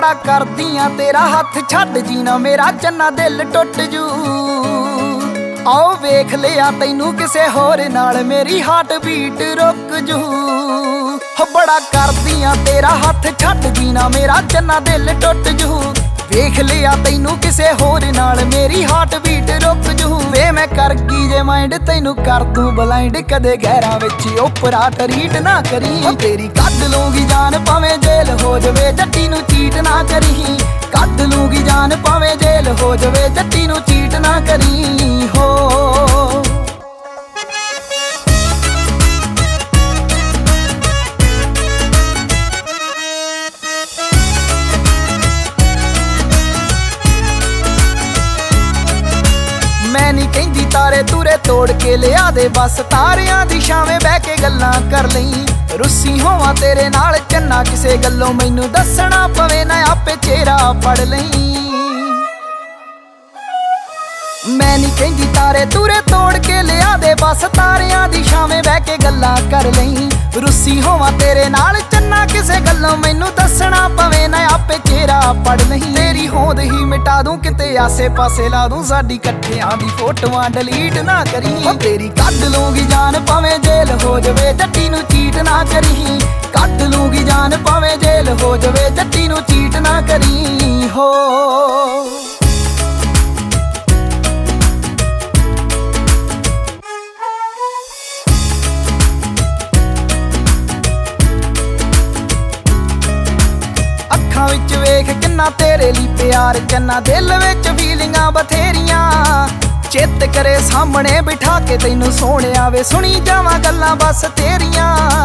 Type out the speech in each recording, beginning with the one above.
बड़ा करदियां तेरा हथ छड्ड जीना मेरा चन्ना दिल टुट जू। आओ वेख लिया तैनू किसे होर नाल मेरी हार्ट बीट रुक जू। हो बड़ा करदियां तेरा हथ छड्ड जीना मेरा चन्ना दिल टुट जू। वेख लिया तैनू किसे होर नाल मेरी हार्ट बीट रुक जू। वे मैं कर गई जे माइंड तैनू कर दूं ब्लाइंड कदे गैरां विच ओपरा ट्रीट ना करी। तेरी कद लूंगी जान भावें जेल हो जावे जट्टी नू चीट ना करी। कद लूंगी जान भावें जेल हो जावे जट्टी नू चीट ना करी हो। मैं नहीं कहंदी तारे तूरे तोड़ के लिया दे बस तारियां दी छावें बह के गल्लां कर लई। रुस्सी होवां तेरे नाल चन्ना किसे गल्लों मैनू दसना पवे ना आपे चेहरा पढ़ लई। मैं नहीं कहंदी तारे तूरे तोड़ के लिया दे बस तारियां दी छावें बह के गल्लां कर लई। रुस्सी होवां तेरे नाल चन्ना किसे गल्लों मैनू दसना पवे ना आपे चेहरा पढ़ लई। तेरी होंद ही मिटा दूं किते आसे पासे ला दूं साडी कट्ठियां दी फोटोआं डिलीट ना करी। तेरी कद लूंगी जान भावें जेल हो जावे जट्टी नू चीट ना करी। कद लूंगी जान भावें जेल हो जावे जट्टी नू चीट ना करी हो। ਅੱਖਾਂ ਵਿੱਚ ਵੇਖ ਕਿੰਨਾ ਤੇਰੇ ਲਈ ਪਿਆਰ ਚੰਨਾ ਦਿਲ ਵਿੱਚ ਫੀਲਿੰਗਾਂ ਬਥੇਰੀਆਂ। ਚਿੱਤ ਕਰੇ ਸਾਹਮਣੇ ਬਿਠਾ ਕੇ ਤੈਨੂੰ ਸੋਹਣਿਆ ਵੇ ਸੁਣੀ ਜਾਵਾਂ ਗੱਲਾਂ ਬਸ ਤੇਰੀਆਂ।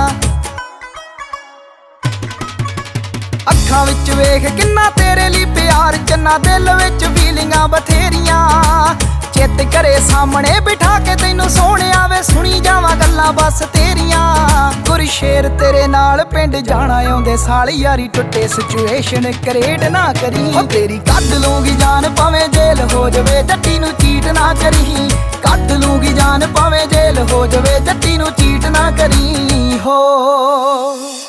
ਅੱਖਾਂ ਵਿੱਚ ਵੇਖ ਕਿੰਨਾ ਤੇਰੇ ਲਈ ਪਿਆਰ ਚੰਨਾ ਦਿਲ ਵਿੱਚ ਫੀਲਿੰਗਾਂ ਬਥੇਰੀਆਂ। ਚਿੱਤ ਕਰੇ ਸਾਹਮਣੇ ਬਿਠਾ ਕੇ ਤੈਨੂੰ ਸੋਹਣਿਆ ਵੇ ਸੁਣੀ ਜਾਵਾਂ ਗੱਲਾਂ ਬਸ ਤੇਰੀਆਂ। ਗੁਰਸ਼ੇਰ ਤੇਰੇ ਨਾਲ ਪਿੰਡ ਜਾਣਾ ਆਉਂਦੇ ਸਾਲ ਯਾਰੀ ਟੁੱਟੇ ਸਿਚੁਏਸ਼ਨ ਕ੍ਰੀਏਟ ਨਾ ਕਰੀ। ਤੇਰੀ ਕੱਢ ਲੂੰਗੀ ਜਾਨ ਭਾਵੇਂ ਜੇਲ ਹੋ ਜਾਵੇ ਜੱਟੀ ਨੂੰ ਚੀਟ ਨਾ ਕਰੀ। ਕੱਢ ਲੂੰਗੀ ਜਾਨ ਭਾਵੇਂ ਜੇਲ ਹੋ ਜਾਵੇ ਜੱਟੀ ਨੂੰ ਚੀਟ ਨਾ ਕਰੀ ਹੋ।